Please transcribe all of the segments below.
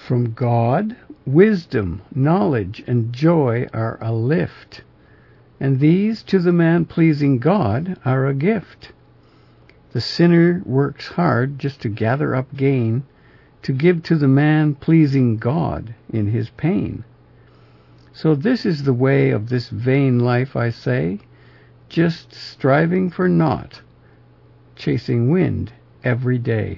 From God, wisdom, knowledge, and joy are a lift, and these to the man pleasing God are a gift. The sinner works hard just to gather up gain, to give to the man pleasing God in his pain. So this is the way of this vain life, I say, just striving for naught, chasing wind every day.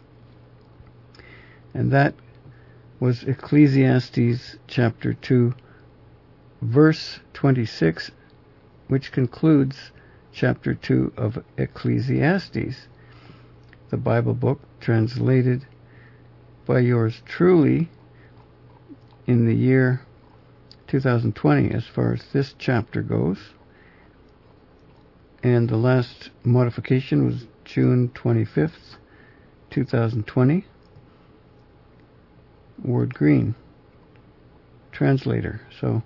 And that was Ecclesiastes chapter 2, verse 26, which concludes chapter 2 of Ecclesiastes, the Bible book translated by yours truly in the year 2020 as far as this chapter goes. And the last modification was June 25th, 2020. Ward Green, translator. So,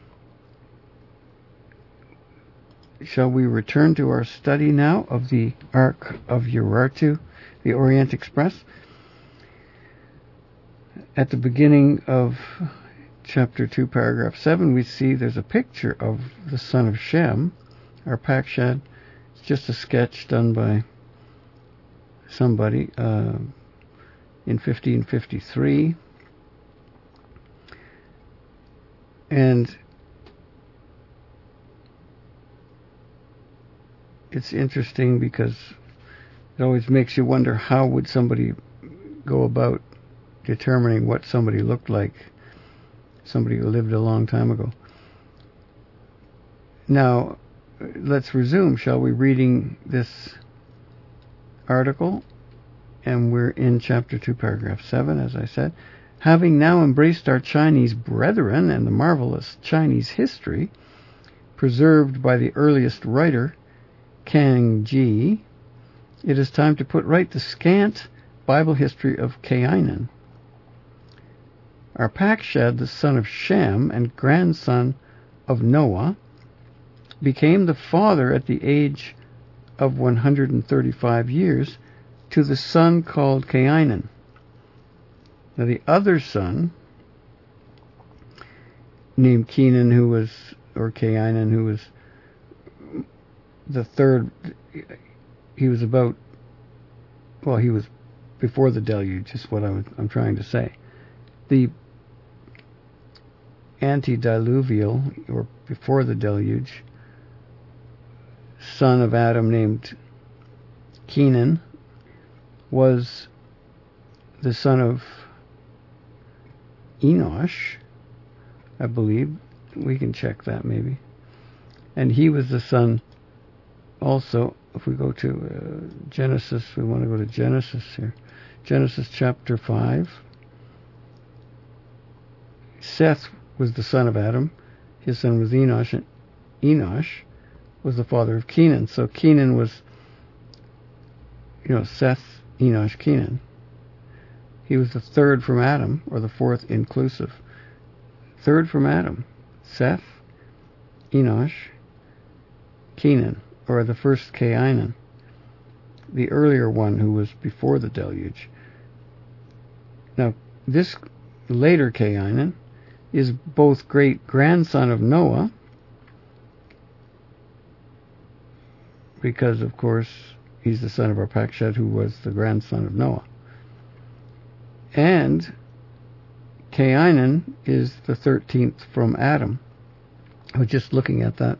shall we return to our study now of the Ark of Urartu, the Orient Express? At the beginning of chapter 2, paragraph 7, we see there's a picture of the son of Shem, Arpachshad. It's just a sketch done by somebody in 1553. And it's interesting because it always makes you wonder, how would somebody go about determining what somebody looked like, somebody who lived a long time ago. Now, let's resume, shall we, reading this article? And we're in chapter 2, paragraph 7, as I said. Having now embraced our Chinese brethren and the marvelous Chinese history, preserved by the earliest writer, Kang Ji, it is time to put right the scant Bible history of Cainan. Arpachshad, the son of Shem and grandson of Noah, became the father at the age of 135 years to the son called Cainan. Now the other son, named Cainan, who was the third, he was before the deluge, is what I'm trying to say. The antediluvial, or before the deluge, son of Adam named Kenan was the son of Enosh, I believe. We can check that maybe. And he was the son also, if we go to Genesis, we want to go to Genesis here. Genesis chapter 5. Seth was the son of Adam. His son was Enosh, and Enosh was the father of Kenan. So Kenan was, Seth, Enosh, Kenan. He was the third from Adam, or the fourth inclusive. Third from Adam. Seth, Enosh, Kenan, or the first Cainan, the earlier one who was before the deluge. Now, this later Cainan is both great-grandson of Noah, because, of course, he's the son of Arpachshad, who was the grandson of Noah. And Cainan is the 13th from Adam. I was just looking at that,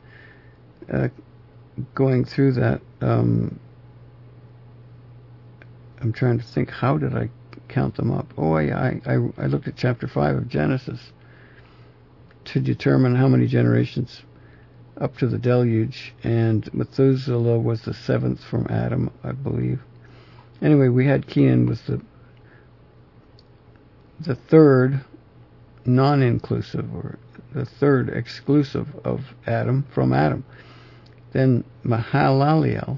going through that. I'm trying to think, how did I count them up? Oh, I looked at chapter 5 of Genesis to determine how many generations up to the deluge, and Methuselah was the 7th from Adam, I believe. Anyway, we had Kenan was the third non-inclusive, or the third exclusive of Adam, from Adam. Then Mahalalel,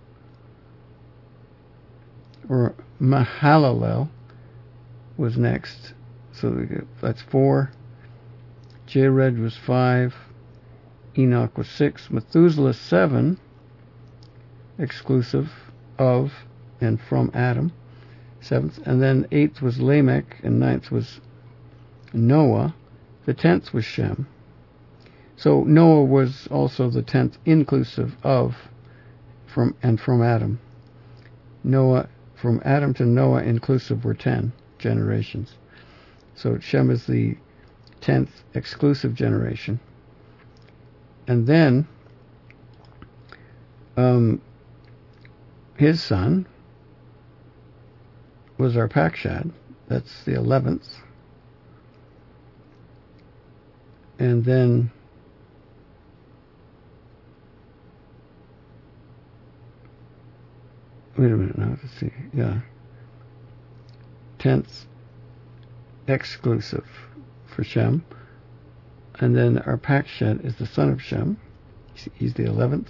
or Mahalalel, was next. So that's 4. Jared was 5. Enoch was 6. Methuselah 7, exclusive of and from Adam. 7th, and then 8th was Lamech, and 9th was Noah. The 10th was Shem. So Noah was also the 10th inclusive of from Adam. Noah, from Adam to Noah inclusive, were 10 generations. So Shem is the 10th exclusive generation. And then his son was Arpachshad. That's the 11th. And then wait a minute now, let's see. Yeah. 10th exclusive for Shem. And then Arpachshad is the son of Shem. He's the 11th.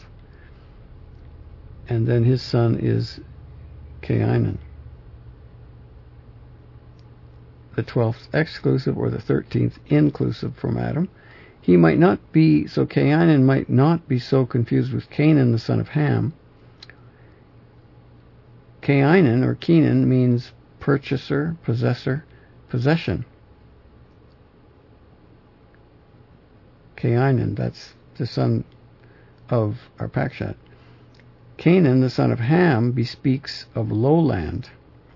And then his son is Cainan, the 12th exclusive, or the 13th inclusive from Adam. He might not be, so Cainan might not be so confused with Canaan, the son of Ham. Cainan, or Kenan, means purchaser, possessor, possession. Cainan, that's the son of Arpachshad. Canaan, the son of Ham, bespeaks of lowland.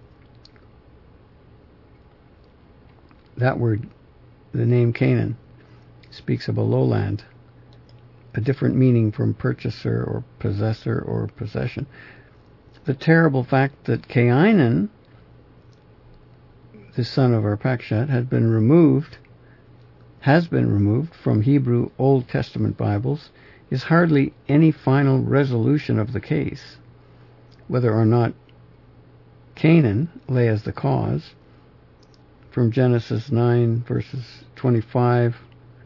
That word, the name Canaan, speaks of a lowland, a different meaning from purchaser or possessor or possession. The terrible fact that Cainan, the son of Arpachshad, has been removed from Hebrew Old Testament Bibles is hardly any final resolution of the case. Whether or not Canaan lay as the cause, from Genesis 9 verses 25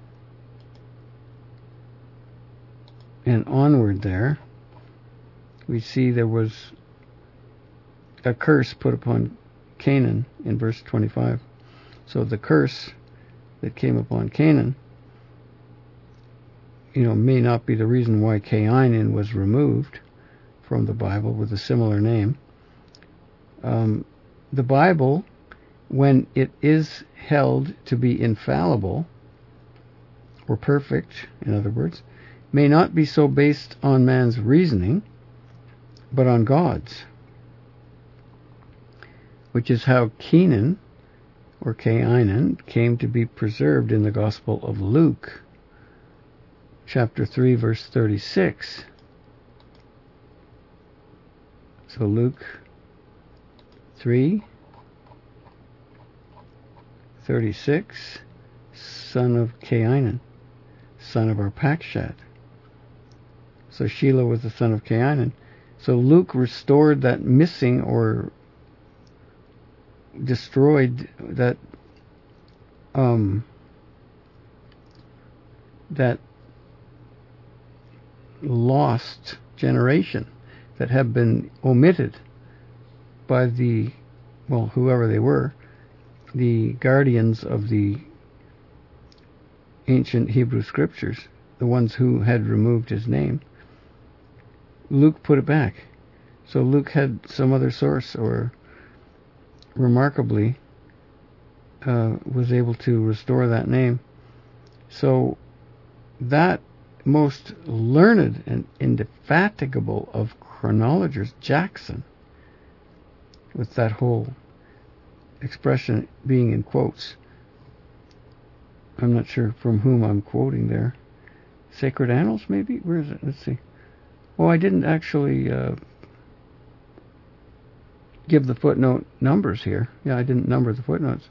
and onward there, we see there was a curse put upon Canaan in verse 25. So the curse that came upon Canaan, may not be the reason why Cainan was removed from the Bible with a similar name. The Bible, when it is held to be infallible, or perfect, in other words, may not be so based on man's reasoning, but on God's, which is how Kenan, or Cainan, came to be preserved in the Gospel of Luke, chapter 3, verse 36. So Luke 3, 36, son of Cainan, son of Arpachshad. So Shelah was the son of Cainan. So Luke restored that missing, or destroyed that that lost generation that had been omitted by whoever they were, the guardians of the ancient Hebrew scriptures, the ones who had removed his name. Luke put it back. So Luke had some other source, or remarkably was able to restore that name. So that most learned and indefatigable of chronologers, Jackson, with that whole expression being in quotes. I'm not sure from whom I'm quoting there. Sacred Annals, maybe? Where is it? Let's see. Oh, I didn't actually give the footnote numbers here. Yeah, I didn't number the footnotes.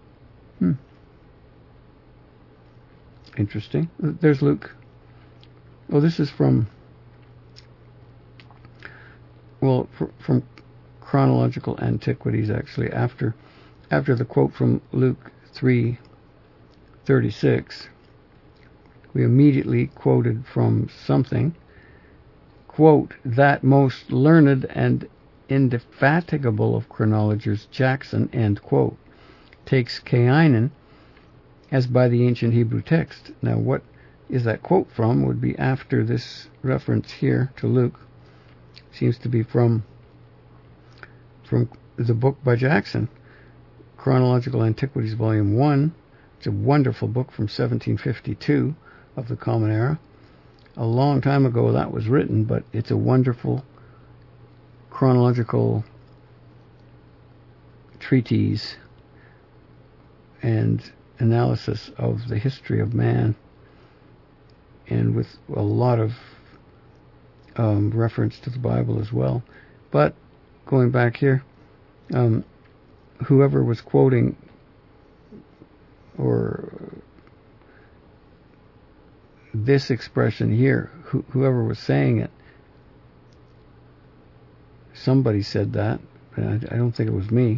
Interesting. There's Luke. Oh, this is from Chronological Antiquities, actually, after the quote from Luke 3:36. We immediately quoted from something. Quote, that most learned and indefatigable of chronologers, Jackson, end quote, takes Cainan as by the ancient Hebrew text. Now, what is that quote from would be after this reference here to Luke. Seems to be from the book by Jackson, Chronological Antiquities, Volume 1. It's a wonderful book from 1752 of the Common Era. A long time ago that was written, but it's a wonderful chronological treatise and analysis of the history of man, and with a lot of reference to the Bible as well. But going back here, whoever was quoting, or this expression here, whoever was saying it, somebody said that, but I don't think it was me.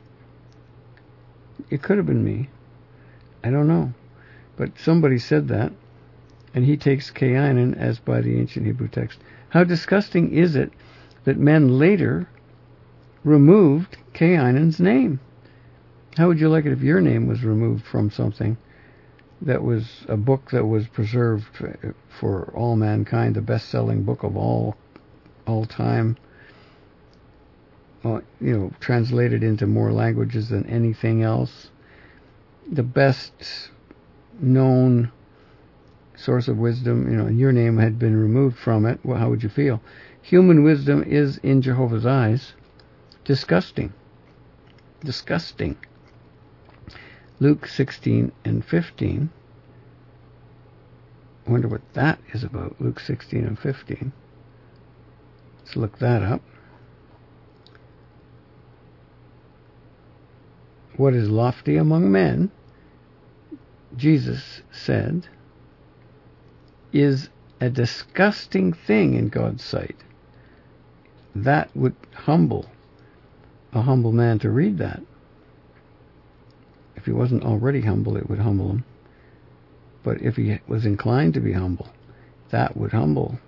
It could have been me. I don't know. But somebody said that, and he takes Keinan as by the ancient Hebrew text. How disgusting is it that men later removed Keinan's name? How would you like it if your name was removed from something that was a book that was preserved for all mankind, the best-selling book of all time, translated into more languages than anything else, the best known source of wisdom, and your name had been removed from it? Well, how would you feel? Human wisdom is, in Jehovah's eyes, disgusting. Disgusting. Luke 16 and 15. I wonder what that is about, Luke 16 and 15. Let's look that up. What is lofty among men, Jesus said, is a disgusting thing in God's sight. That would humble a humble man to read that. If he wasn't already humble, it would humble him. But if he was inclined to be humble, that would humble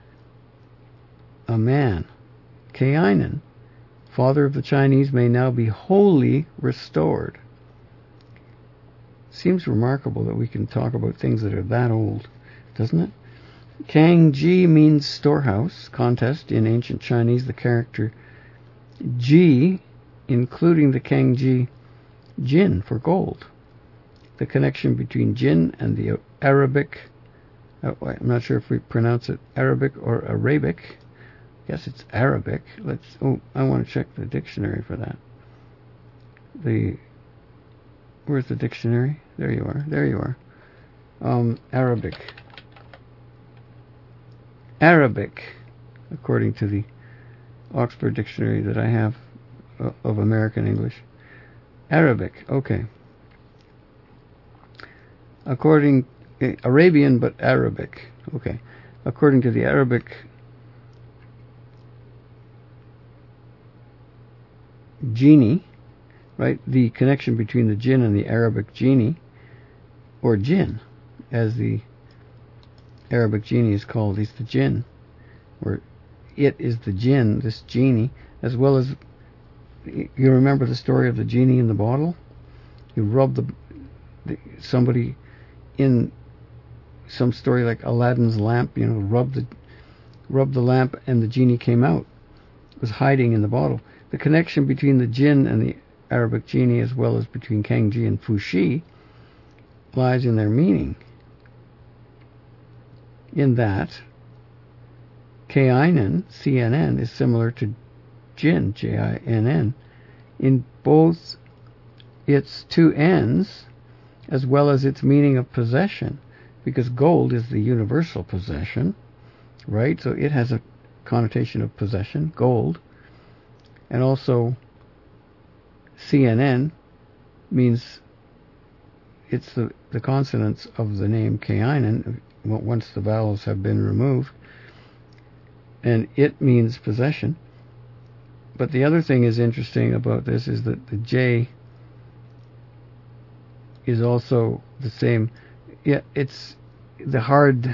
a man. Keinan, father of the Chinese, may now be wholly restored. Seems remarkable that we can talk about things that are that old, doesn't it? Kangji means storehouse. Contest in ancient Chinese, the character Ji, including the Kangji Jin for gold. The connection between Jin and the Arabic, I'm not sure if we pronounce it Arabic or Arabic. Yes, it's Arabic. I want to check the dictionary for that. Where's the dictionary? There you are. Arabic. Arabic, according to the Oxford Dictionary that I have of American English. Arabic, okay. Arabian, but Arabic, okay. According to the Arabic genie, right? The connection between the jinn and the Arabic genie, or jinn, as the Arabic genie is called. He's the jinn, or it is the jinn, this genie, as well as, you remember the story of the genie in the bottle? You rub somebody in some story like Aladdin's lamp, rub the lamp and the genie came out. It was hiding in the bottle. The connection between the jinn and the Arabic genie, as well as between Kangji and Fuxi, lies in their meaning. In that, Keinan, CNN, is similar to Jinn, Jinn, in both its two ends, as well as its meaning of possession, because gold is the universal possession, right? So it has a connotation of possession, gold. And also, CNN means it's the consonants of the name Keinan, once the vowels have been removed, and it means possession. But the other thing is interesting about this is that the J is also the same. Yeah, it's the hard.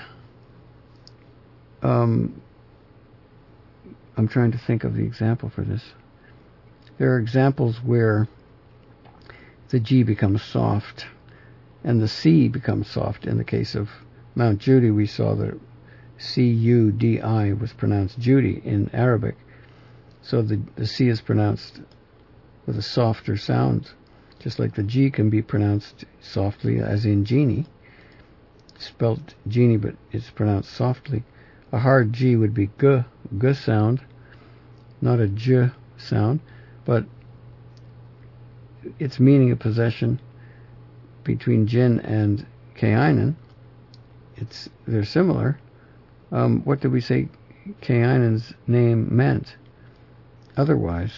I'm trying to think of the example for this. There are examples where the G becomes soft and the C becomes soft. In the case of Mount Judy, we saw that Cudi was pronounced Judy in Arabic. So the C is pronounced with a softer sound, just like the G can be pronounced softly, as in genie, spelled genie, but it's pronounced softly. A hard G would be G sound, not a J sound, but its meaning of possession between Jin and Kainin, they're similar. What did we say Kainin's name meant otherwise?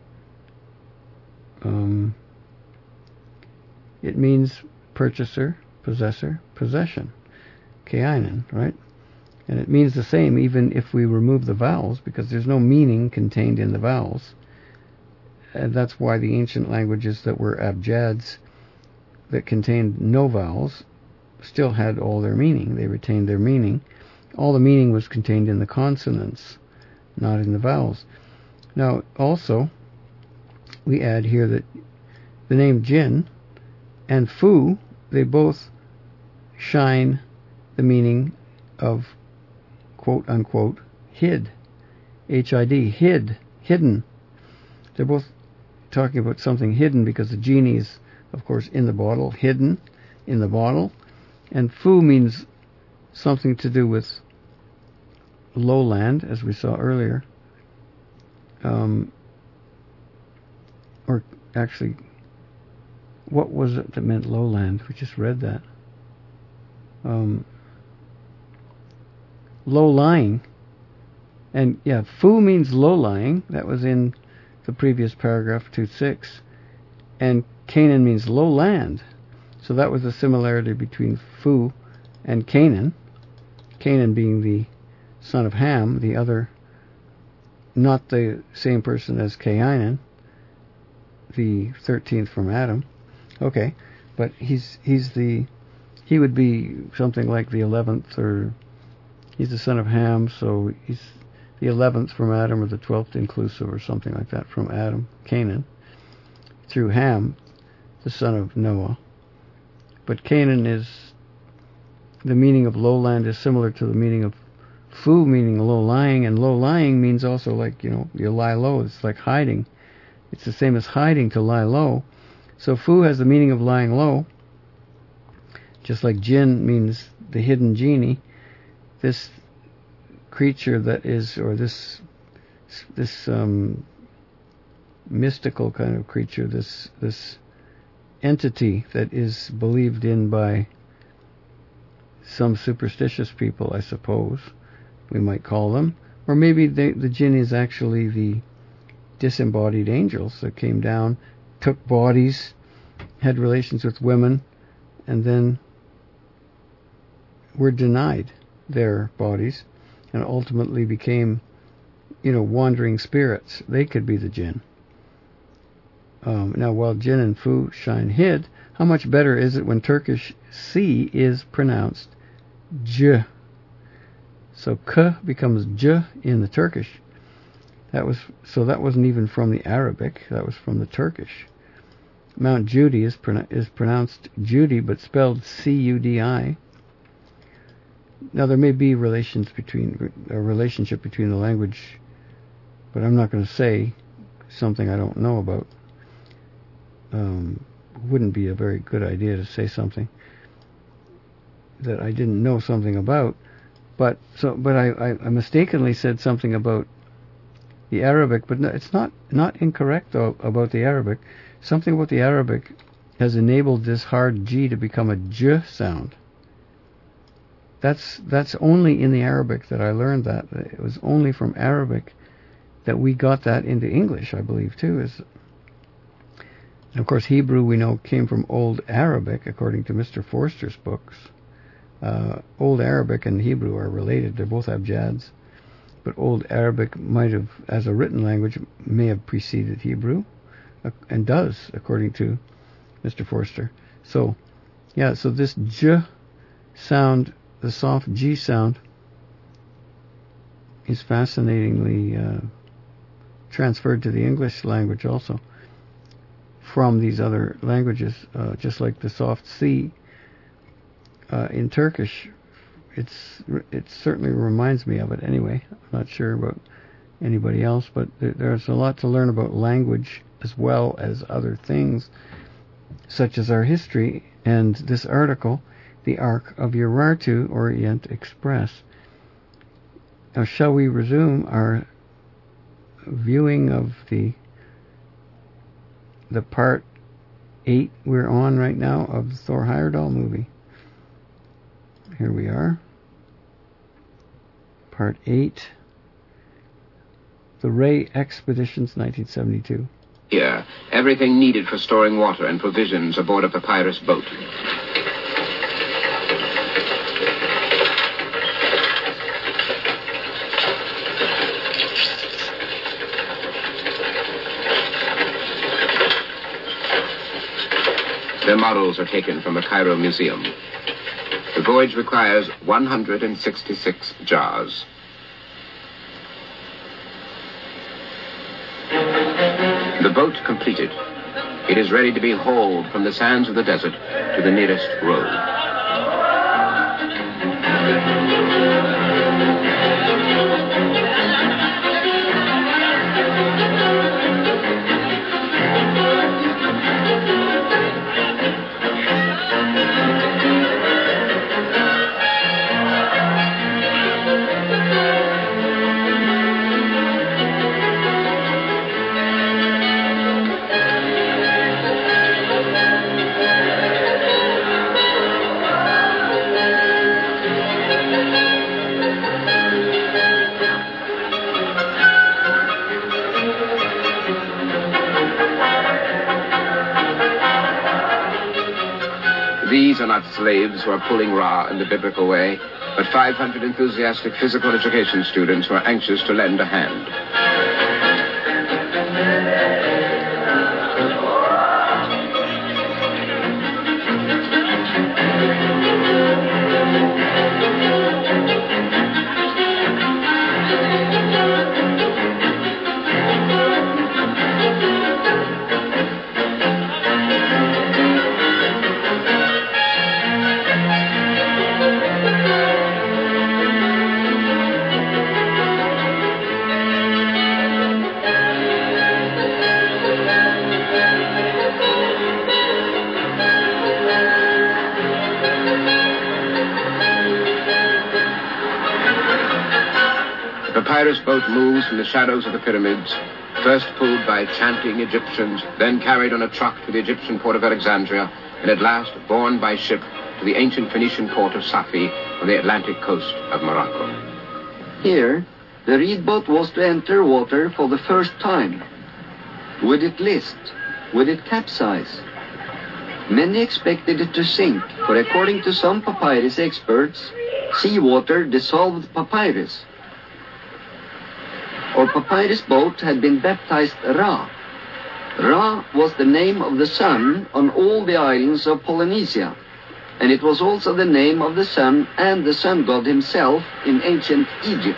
It means purchaser, possessor, possession. Kainin, right? And it means the same even if we remove the vowels, because there's no meaning contained in the vowels. And that's why the ancient languages that were abjads, that contained no vowels, still had all their meaning. They retained their meaning. All the meaning was contained in the consonants, not in the vowels. Now, also, we add here that the name Jin and Fu, they both shine the meaning of quote-unquote hid, H-I-D, hidden. They're both talking about something hidden, because the genie is, of course, in the bottle, hidden in the bottle. And Fu means something to do with lowland, as we saw earlier. Or actually, what was it that meant lowland? We just read that. Low-lying. And yeah, Fu means low-lying. That was in the previous paragraph 2.6. And Canaan means lowland. So that was the similarity between Fu and Canaan. Canaan being the son of Ham, the other, not the same person as Kainin, the 13th from Adam. Okay, but he would be something like the 11th, or he's the son of Ham, so he's the 11th from Adam, or the 12th inclusive, or something like that, from Adam, Canaan, through Ham, the son of Noah. But Canaan is, the meaning of lowland is similar to the meaning of Fu, meaning low-lying, and low-lying means also like, you lie low. It's like hiding. It's the same as hiding, to lie low. So Fu has the meaning of lying low, just like Jin means the hidden genie. This creature that is, or this mystical kind of creature, this entity that is believed in by some superstitious people, I suppose we might call them, or maybe the jinn is actually the disembodied angels that came down, took bodies, had relations with women, and then were denied their bodies, and ultimately became, wandering spirits. They could be the jinn. Now, while Jin and Fu shine hid, how much better is it when Turkish C is pronounced J? So K becomes J in the Turkish. That wasn't even from the Arabic. That was from the Turkish. Mount Judy is pronounced Judy, but spelled C-U-D-I. Now, there may be a relationship between the language, but I'm not going to say something I don't know about. Wouldn't be a very good idea to say something that I didn't know something about. But I mistakenly said something about the Arabic, but no, it's not incorrect though about the Arabic. Something about the Arabic has enabled this hard G to become a J sound. That's only in the Arabic that I learned that. It was only from Arabic that we got that into English, I believe, too. And of course, Hebrew, we know, came from Old Arabic, according to Mr. Forster's books. Old Arabic and Hebrew are related. They're both abjads. But Old Arabic might have, as a written language, may have preceded Hebrew, and does, according to Mr. Forster. So, so this J sound, the soft G sound, is fascinatingly transferred to the English language also from these other languages, just like the soft C in Turkish. It certainly reminds me of it anyway. I'm not sure about anybody else, but there's a lot to learn about language as well as other things, such as our history and this article, The Ark of Urartu Orient Express. Now, shall we resume our viewing of the part 8 we're on right now of the Thor Heyerdahl movie? Here we are. Part 8. The Ray Expeditions, 1972. Here, everything needed for storing water and provisions aboard a papyrus boat. Their models are taken from the Cairo Museum. The voyage requires 166 jars. The boat completed. It is ready to be hauled from the sands of the desert to the nearest road. These are not slaves who are pulling Ra in the biblical way, but 500 enthusiastic physical education students who are anxious to lend a hand. The papyrus boat moves from the shadows of the pyramids, first pulled by chanting Egyptians, then carried on a truck to the Egyptian port of Alexandria, and at last borne by ship to the ancient Phoenician port of Safi on the Atlantic coast of Morocco. Here, the reed boat was to enter water for the first time. Would it list? Would it capsize? Many expected it to sink, for according to some papyrus experts, seawater dissolved papyrus. Our papyrus boat had been baptized Ra. Ra was the name of the sun on all the islands of Polynesia, and it was also the name of the sun and the sun god himself in ancient Egypt.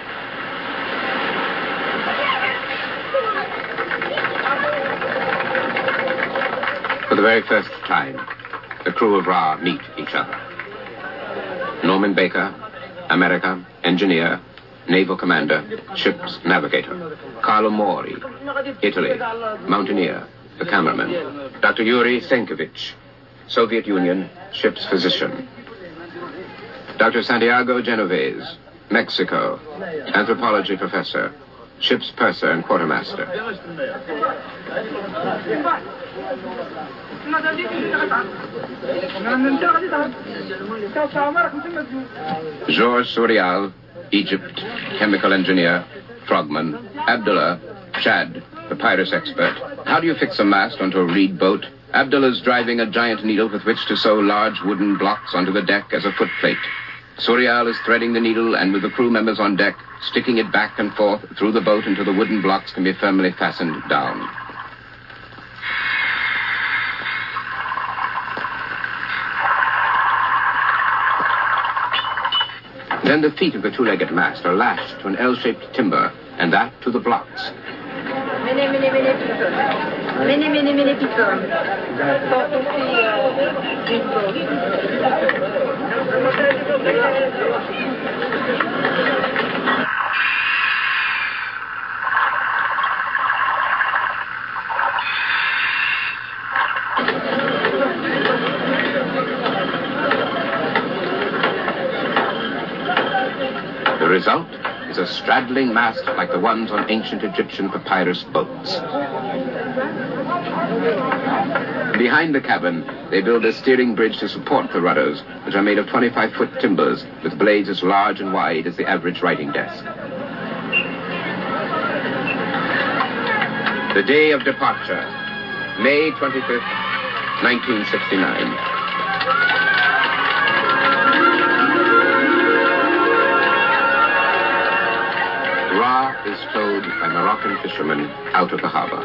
For the very first time, the crew of Ra meet each other. Norman Baker, America, engineer, naval commander, ship's navigator. Carlo Mori, Italy, mountaineer, the cameraman. Dr. Yuri Senkevich, Soviet Union, ship's physician. Dr. Santiago Genovese, Mexico, anthropology professor, ship's purser and quartermaster. Georges Sourial, Egypt, chemical engineer, frogman. Abdullah, Chad, papyrus expert. How do you fix a mast onto a reed boat? Abdullah's driving a giant needle with which to sew large wooden blocks onto the deck as a footplate. Sourial is threading the needle, and with the crew members on deck, sticking it back and forth through the boat until the wooden blocks can be firmly fastened down. Then the feet of the two-legged mast are lashed to an L-shaped timber, and that to the blocks. Many people. The result is a straddling mast like the ones on ancient Egyptian papyrus boats. Behind the cabin, they build a steering bridge to support the rudders, which are made of 25-foot timbers with blades as large and wide as the average writing desk. The day of departure, May 25th, 1969. Ra is towed by Moroccan fishermen out of the harbor.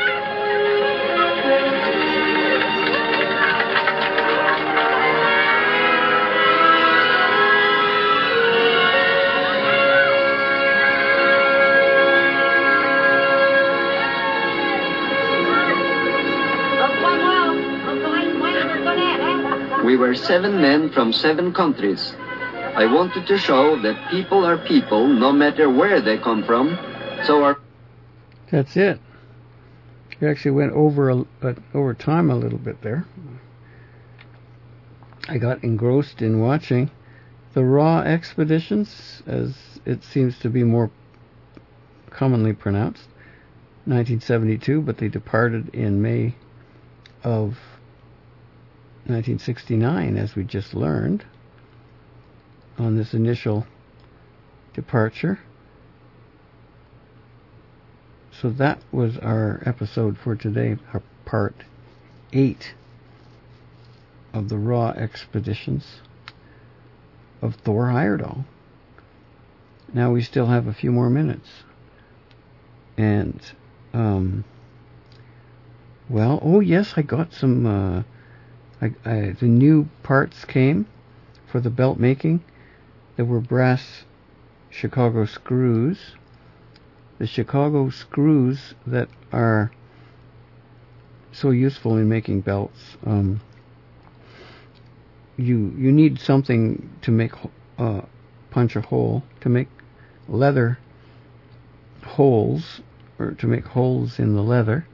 We were 7 men from 7 countries. I wanted to show that people are people no matter where they come from, so our... That's it. You actually went over time a little bit there. I got engrossed in watching the Ra Expeditions, as it seems to be more commonly pronounced, 1972, but they departed in May of 1969, as we just learned, on this initial departure. So that was our episode for today, our part 8 of the Ra Expeditions of Thor Heyerdahl. Now we still have a few more minutes. And, well, oh yes, I got some... the new parts came for the belt making. There were brass Chicago screws. The Chicago screws that are so useful in making belts. You need something to make punch a hole, to make leather holes, or to make holes in the leather.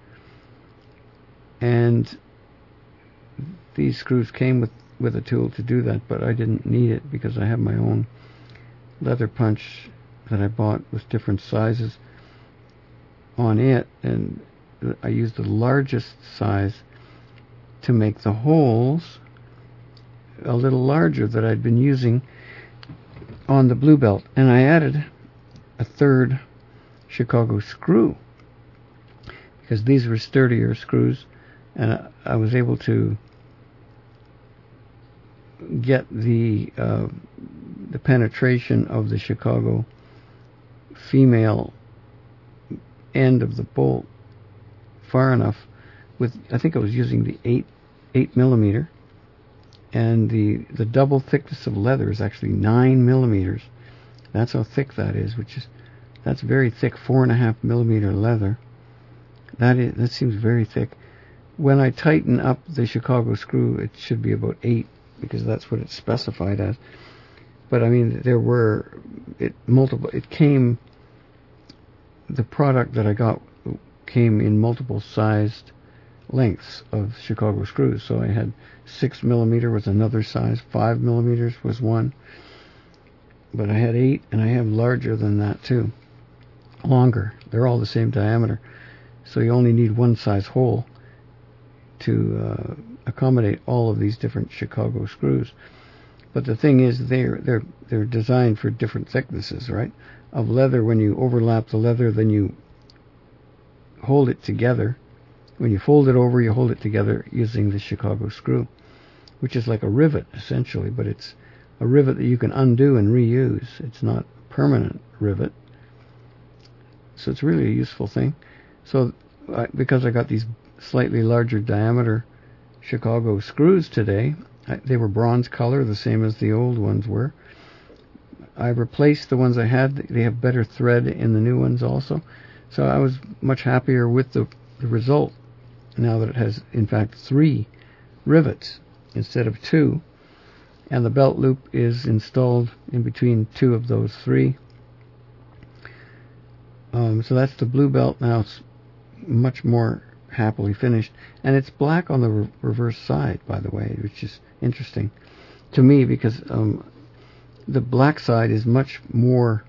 And these screws came with a tool to do that, but I didn't need it because I have my own leather punch that I bought with different sizes on it, and I used the largest size to make the holes a little larger that I'd been using on the blue belt, and I added a third Chicago screw because these were sturdier screws, and I was able to get the penetration of the Chicago female end of the bolt far enough with, I think I was using the 8 millimeter, and the double thickness of leather is actually 9 millimeters. That's how thick that is, that's very thick, 4.5 millimeter leather. That seems very thick. When I tighten up the Chicago screw, it should be about 8, because that's what it's specified as. But I mean, the product that I got came in multiple sized lengths of Chicago screws. So I had 6 millimeter was another size, 5 millimeters was one, but I had 8, and I have larger than that too, longer. They're all the same diameter, so you only need one size hole to accommodate all of these different Chicago screws. But the thing is, they're designed for different thicknesses, right? Of leather. When you overlap the leather, then you hold it together. When you fold it over, you hold it together using the Chicago screw, which is like a rivet essentially, but it's a rivet that you can undo and reuse. It's not a permanent rivet, so it's really a useful thing. So because I got these slightly larger diameter Chicago screws today, they were bronze color, the same as the old ones were. I replaced the ones I had. They have better thread in the new ones also. So I was much happier with the result now that it has, in fact, 3 rivets instead of 2. And the belt loop is installed in between 2 of those 3. So that's the blue belt. Now it's much more happily finished. And it's black on the reverse side, by the way, which is interesting to me, because the black side is much more,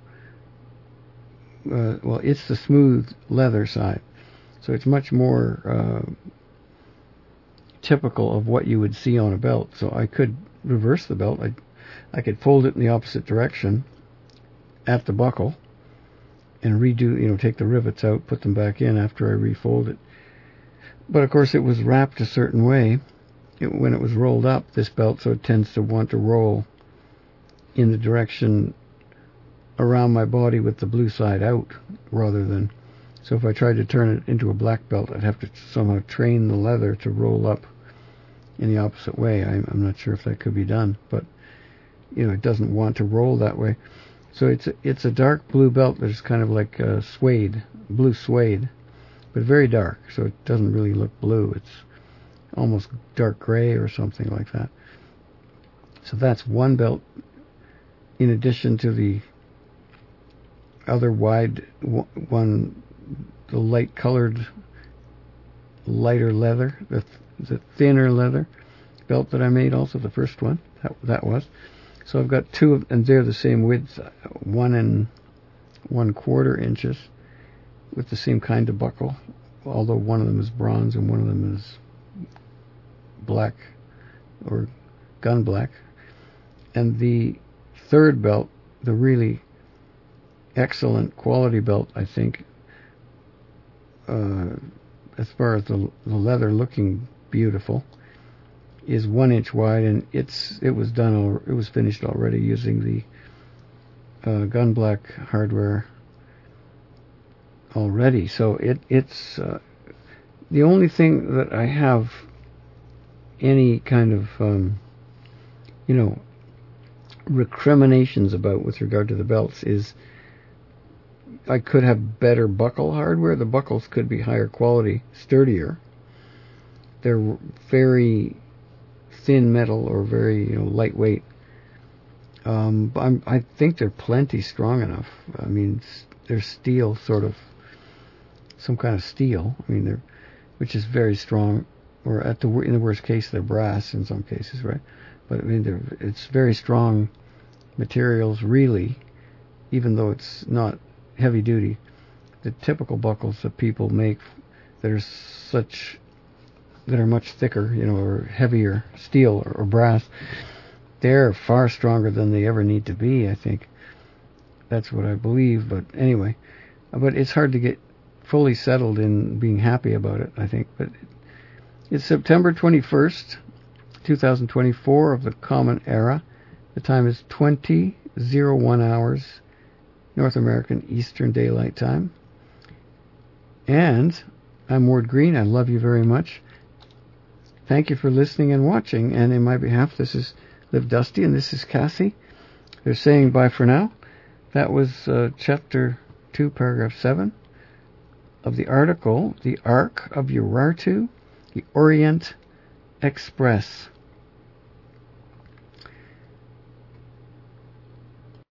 it's the smooth leather side. So it's much more typical of what you would see on a belt. So I could reverse the belt. I could fold it in the opposite direction at the buckle and redo, take the rivets out, put them back in after I refold it. But of course it was wrapped a certain way when it was rolled up, this belt, so it tends to want to roll in the direction around my body with the blue side out rather than... So if I tried to turn it into a black belt, I'd have to somehow train the leather to roll up in the opposite way. I'm not sure if that could be done, but it doesn't want to roll that way. So it's a dark blue belt that's kind of like suede, blue suede, but very dark, so it doesn't really look blue. It's almost dark gray or something like that. So that's one belt in addition to the other wide one, the light colored, lighter leather, the thinner leather belt that I made, also the first one, that was. So I've got two, and they're the same width, 1 1/4 inches, with the same kind of buckle, although one of them is bronze and one of them is black or gun black. And the third belt, the really excellent quality belt, I think, as far as the leather looking beautiful, is 1 inch wide, and it was finished already using the gun black hardware already. So it's the only thing that I have any kind of recriminations about with regard to the belts is I could have better buckle hardware. The buckles could be higher quality, sturdier. They're very thin metal or very lightweight. I think they're plenty strong enough. I mean, they're steel, sort of, some kind of steel. I mean, which is very strong. Or in the worst case, they're brass in some cases, right? But I mean, it's very strong materials, really, even though it's not heavy duty. The typical buckles that people make that are much thicker, or heavier steel or brass, they're far stronger than they ever need to be, I think. That's what I believe, but anyway. But it's hard to get fully settled in being happy about it, I think. But it's September 21st, 2024 of the Common Era. The time is 20:01 hours, North American Eastern Daylight Time. And I'm Ward Green. I love you very much. Thank you for listening and watching. And in my behalf, this is Liv Dusty, and this is Cassie. They're saying bye for now. That was Chapter 2, Paragraph 7 of the article, The Ark of Urartu, the Orient Express.